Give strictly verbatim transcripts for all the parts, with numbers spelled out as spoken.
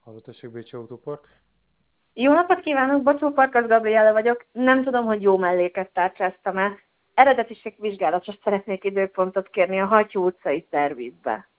Halló, tessék, Bécsi Autópark. Jó napot kívánok, Bocsó Farkas Gabriella vagyok. Nem tudom, hogy jó melléket tárcsáztam-e. Eredetiségvizsgálatra szeretnék időpontot kérni a Hattyú utcai szervizbe.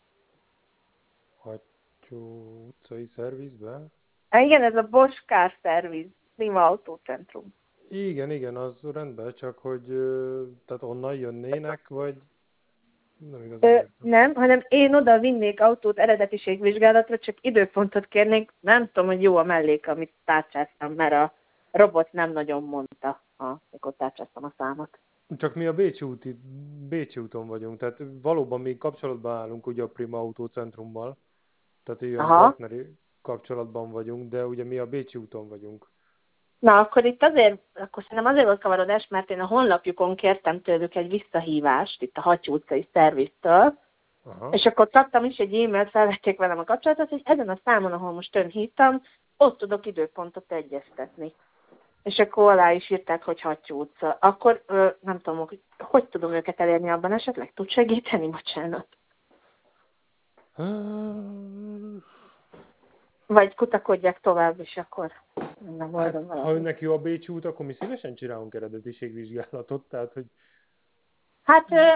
Hattyú utcai szervizbe? Ah, igen, ez a Bosch Car Service, Prima Autócentrum. Igen, igen, az rendben, csak hogy ö, tehát onnan jönnének, vagy nem igazán Ö, értem. nem, hanem én oda vinnék autót eredetiségvizsgálatra, csak időpontot kérnék. Nem tudom, hogy jó a mellék, amit tárcsáztam, mert a robot nem nagyon mondta, amikor tárcsáztam a számot. Csak mi a Bécsi, úti, Bécsi úton vagyunk, tehát valóban még kapcsolatban állunk ugye a Prima Autócentrummal, tehát ilyen Aha. partneri kapcsolatban vagyunk, de ugye mi a Bécsi úton vagyunk. Na, akkor itt azért, akkor szerintem azért volt kavarodás, mert én a honlapjukon kértem tőlük egy visszahívást, itt a Hattyú utcai szerviztől, Aha. és akkor kaptam is egy e-mailt, felvették velem a kapcsolatot, hogy ezen a számon, ahol most ön hívtam, ott tudok időpontot egyeztetni. És akkor alá is írták, hogy Hattyú utca. Akkor ö, nem tudom, hogy, hogy tudom őket elérni abban esetleg? Tud segíteni? Bocsánat. Vagy kutakodják tovább, és akkor nem Hát, oldom ha valamit. önnek jó a Bécsi út, akkor mi szívesen csinálunk eredetiségvizsgálatot, tehát hogy Hát ö,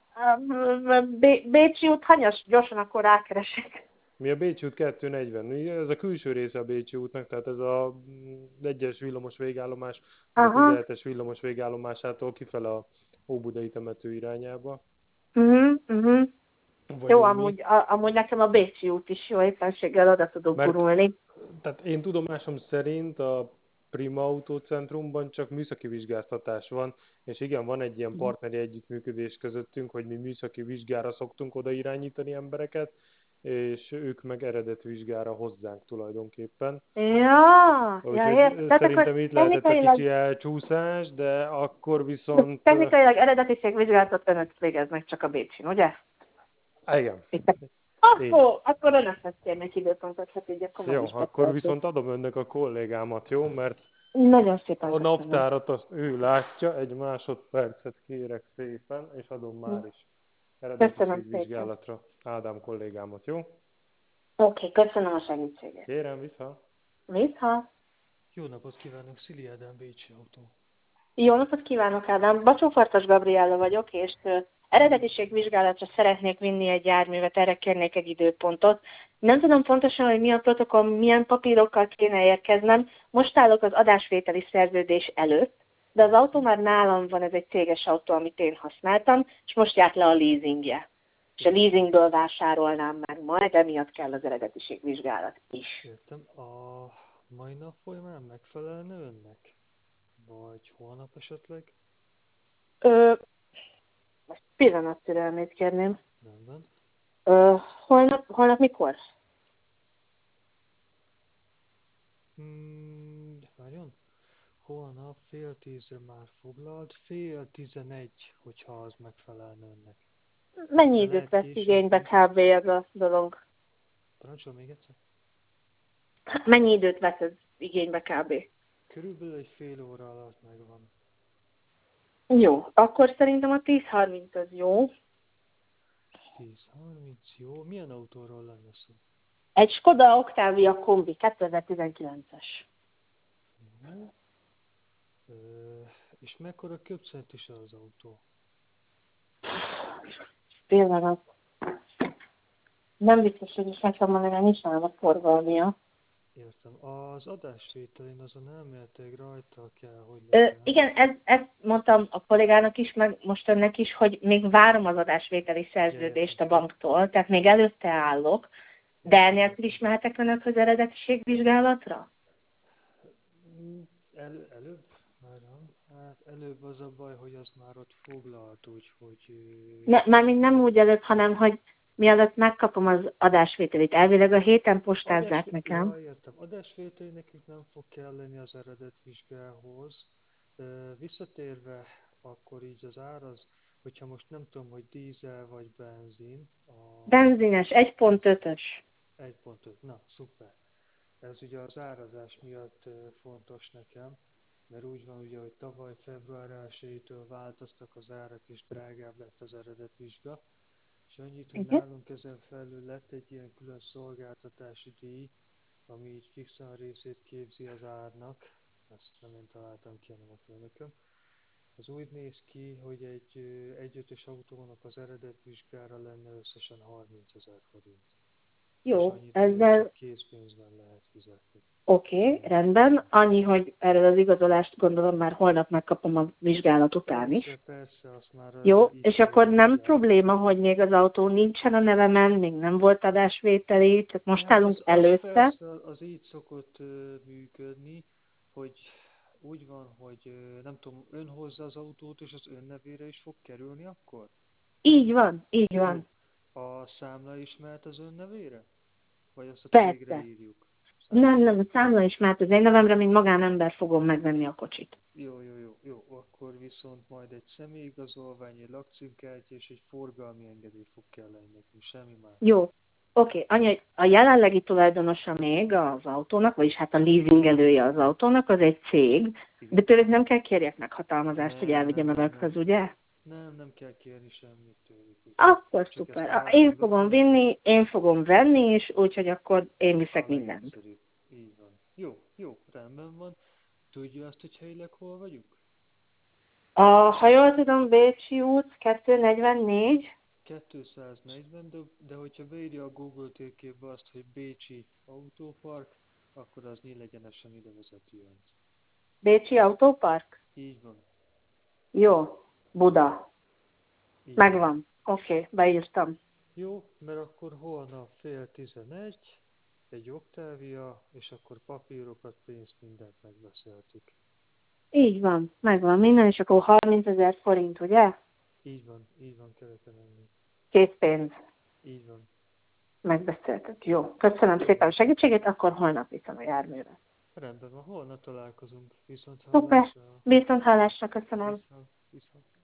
ö, Bé- Bécsi út hanyas, gyorsan akkor rákeresek. mi a Bécsi út kettőszáznegyven, mi- ez a külső része a Bécsi útnak, tehát ez a mm, egyes villamos végállomás, meg a Aha. tizenhetes villamos végállomásától kifele a Óbudai temető irányába Uh-huh, uh-huh. Jó, vagyunk mi. amúgy, a, amúgy nekem a Bécsi út is jó, éppenséggel oda tudok Mert gurulni. tehát én tudomásom szerint a Prima Autócentrumban csak műszaki vizsgáztatás van, és igen, van egy ilyen partneri együttműködés közöttünk, hogy mi műszaki vizsgára szoktunk oda irányítani embereket, és ők meg eredetvizsgára hozzánk tulajdonképpen. Ja, ja, Úgyhogy értem. ö, Tehát akkor szerintem itt lehetett a technikailag, kicsi elcsúszás, de akkor de viszont... ö, technikailag eredetiségvizsgálatot önök végeznek csak a Bécsin, ugye? Igen, Itt. így van. Akkor, akkor önökhez kérnek időpontot, hát így akkor meg Jó, is akkor beszéltük. viszont adom önnek a kollégámat, jó? Mert Nagyon szépen a köszönöm. naptárat azt ő látja, egy másodpercet kérek szépen, és adom már is Köszönöm szépen. eredetiségvizsgálatra Ádám kollégámat, jó? Oké, okay, köszönöm a segítséget. Kérem vissza. Vissza. Jó napot kívánok, Szili Ádám, Bécsi Autó. Jó napot kívánok, Ádám! Bacsó Farkas Gabriella vagyok, és ö, eredetiségvizsgálatra szeretnék vinni egy járművet, erre kérnék egy időpontot. Nem tudom pontosan, hogy mi a protokoll, milyen papírokkal kéne érkeznem. Most állok az adásvételi szerződés előtt, de az autó már nálam van, ez egy céges autó, amit én használtam, és most járt le a leasingje. És a Értem. leasingből vásárolnám meg majd, emiatt kell az eredetiségvizsgálat is. Értem. A mai nap folyamán megfelelne önnek? Vagy holnap esetleg? Ö, most pillanat türelmét kérném. Rendben. Ö, holnap, holnap mikor? Hmm, várjon. Holnap fél tízre már foglalt, fél tizenegy, hogyha az megfelelne önnek. Mennyi De időt lehet vesz később igénybe is. kb. Ez a dolog? Parancsol még egyszer? Mennyi időt vesz ez igénybe kb? Körülbelül egy fél óra alatt megvan. Jó, akkor szerintem a tíz harminc az jó. tíz harminc, jó. Milyen autóról lenne szó? Egy Skoda Octavia kombi, kétezer-tizenkilences. Jó. Ö, és mekkora köbcentis az autó? Pillanat. Nem biztos, hogy is meg tudom mondani, mert nincs nálam a forgalmia. Értem. Az adásvételén azon elméletileg rajta kell, hogy Ö, legyen. igen, ezt, ezt mondtam a kollégának is, meg most önnek is, hogy még várom az adásvételi szerződést Ja, a banktól, tehát még előtte állok, de értem. enélkül is mehetek önökhöz eredetiségvizsgálatra? Mm, El, előbb? Várjam. Hát előbb az a baj, hogy az már ott foglalt, úgyhogy... ö, Ne, mármint nem úgy előtt, hanem hogy mielőtt megkapom az adásvételit. Elvileg a héten postázzák Adás, nekem. ja, értem. Adásvételi nekünk nem fog kelleni az eredetvizsgához. Ö, Visszatérve, akkor így az ár az, hogyha most nem tudom, hogy dízel vagy benzin, a Benzines, egy pont ötös. egy pont öt, na szuper. Ez ugye az árazás miatt ö, fontos nekem, mert úgy van ugye, hogy tavaly február elsejétől változtak az árak, és drágább lett az eredetvizsga, és annyit, hogy Igen. nálunk ezen felül lett egy ilyen külön szolgáltatási díj, ami így fixen a részét képzi az árnak, ezt nem én találtam ki, hanem a főnököm. Az úgy néz ki, hogy egy egyötös autónak az eredetvizsgára lenne összesen harmincezer forint. És Jó, annyit még ezzel csak készpénzben lehet fizetni. oké, okay, rendben. Annyi, hogy erről az igazolást gondolom már holnap megkapom a vizsgálat után is. Persze, persze, azt már Jó, így és akkor nem vizsgálják. probléma, hogy még az autó nincsen a nevemen, még nem volt adásvételi, csak most Nem, állunk az, az előtte. persze, az így szokott ö, működni, hogy úgy van, hogy ö, nem tudom, ön hozza az autót, és az ön nevére is fog kerülni akkor? Így van, így Jó. van. A számla is mehet az ön nevére? Vagy azt a cégre Persze. írjuk? Nem, nem, a számla is, mert az én nevemre, mint magánember fogom megvenni a kocsit. Jó, jó, jó, jó. Akkor viszont majd egy személyigazolvány, egy lakcímkártya és egy forgalmi engedély fog kelleni nekünk, semmi más. Jó. Oké, okay. Annyi, hogy a jelenlegi tulajdonosa még az autónak, vagyis hát a leasingelője az autónak, az egy cég, Igen. de tőlük nem kell kérjek meghatalmazást, Nem, hogy elvigyem nem, a nem, vegköz, nem. ugye? Nem, nem kell kérni semmit tőlük. Úgyhogy Akkor csak szuper. ezt Én árnyékba fogom tűnik. vinni, én fogom venni is, úgyhogy akkor én viszek A mindent. legegyszerűbb. Így van. Jó, jó, rendben van. Tudja azt, hogy helyileg hol vagyunk? A, ha jól tudom, Bécsi út kétszáznegyvennégy. kétszáznegyven, de, de hogyha beírja a Google térképbe azt, hogy Bécsi Autópark, akkor az nyílegyenesen ide vezeti önt. Bécsi Autópark? Így van. Jó. Buda. Így Megvan. van. Oké, okay, beírtam. Jó, mert akkor holnap fél tizenegy, egy Octavia, és akkor papírokat, pénzt, mindent megbeszéltük. Így van, megvan minden, és akkor harmincezer forint, ugye? Így van, így van, keleten lenni. Készpénz. Így van. Megbeszéltük. Jó. Köszönöm szépen a segítségét, akkor holnap viszem a járművet. Rendben van, holnap találkozunk. Viszont Szuper. hallásra. Viszont hallásra, köszönöm. Viszont, viszont.